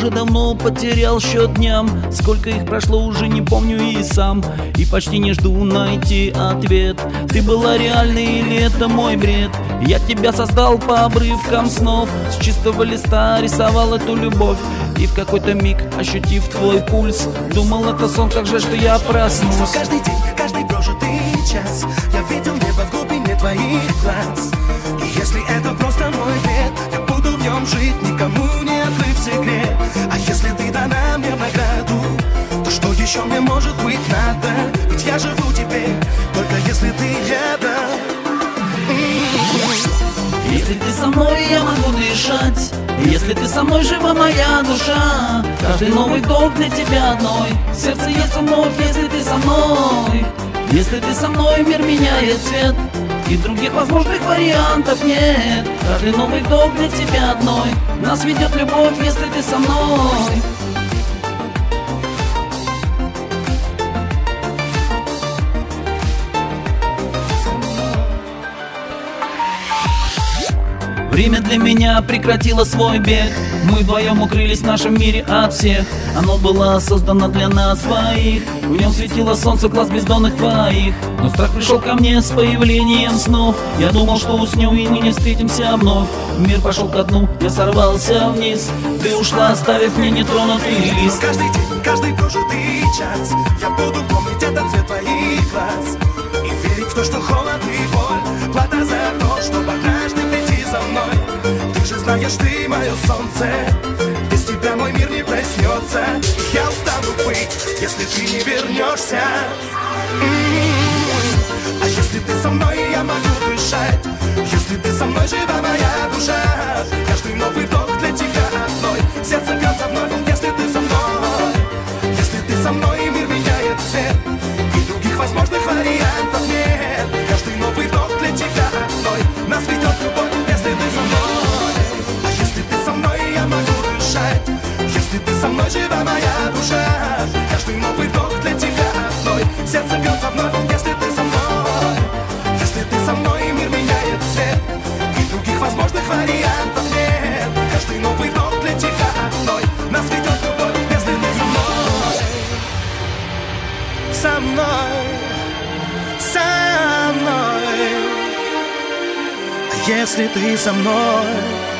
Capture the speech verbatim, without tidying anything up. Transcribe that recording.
уже давно потерял счет дням. Сколько их прошло, уже не помню и сам. И почти не жду найти ответ. Ты была реальной или это мой бред? Я тебя создал по обрывкам снов. С чистого листа рисовал эту любовь. И в какой-то миг, ощутив твой пульс, думал, это сон, как жаль, что я проснулся. Каждый день, каждый прожитый час я видел небо в глубине твоих глаз. И если это просто мой бред, я буду в нем жить, никому не открыв секрет. А если ты дана мне в награду, то что еще мне может быть надо? Ведь я живу теперь, только если ты рядом. Если ты со мной, я могу дышать. Если ты со мной, жива моя душа. Каждый новый вдох для тебя одной. Сердце есть вновь, если ты со мной. Если ты со мной, мир меняет цвет. И других возможных вариантов нет. Каждый новый вдох для тебя одной. Нас ведет любовь, если ты со мной. Время для меня прекратило свой бег. Мы вдвоем укрылись в нашем мире от всех. Оно было создано для нас двоих. В нем светило солнце глаз бездонных твоих. Но страх пришел ко мне с появлением снов. Я думал, что уснем и мы не встретимся вновь. Мир пошел ко дну, я сорвался вниз. Ты ушла, оставив мне нетронутый лист. Каждый день, каждый прожитый час я буду помнить этот цвет твоих глаз. И верить в то, что холод и боль плата за то, чтобы однажды прийти за мной. Ты же знаешь, ты мое солнце. Без тебя мой мир не проснется. Я устану быть, если ты не вернешься. М-м-м. А если ты со мной, я могу дышать. Если ты со мной, жива моя душа. Каждый новый вдох для тебя одной. Сердце бьется вновь, если ты со мной. Если ты со мной, мир меняет цвет. И других возможных вариантов нет. Каждый новый вдох для тебя одной. Нас ведет любовь, если ты со мной. А если ты со мной, я могу дышать. Если ты со мной, жива моя душа. Каждый новый вдох для тебя одной. Сердце бьется вновь, если ты со мной. Если ты со мной, мир меняет цвет. И других возможных вариантов нет. Каждый новый вдох для тебя одной. Нас ведет любовь, если ты со мной. Со мной, со мной. А если ты со мной.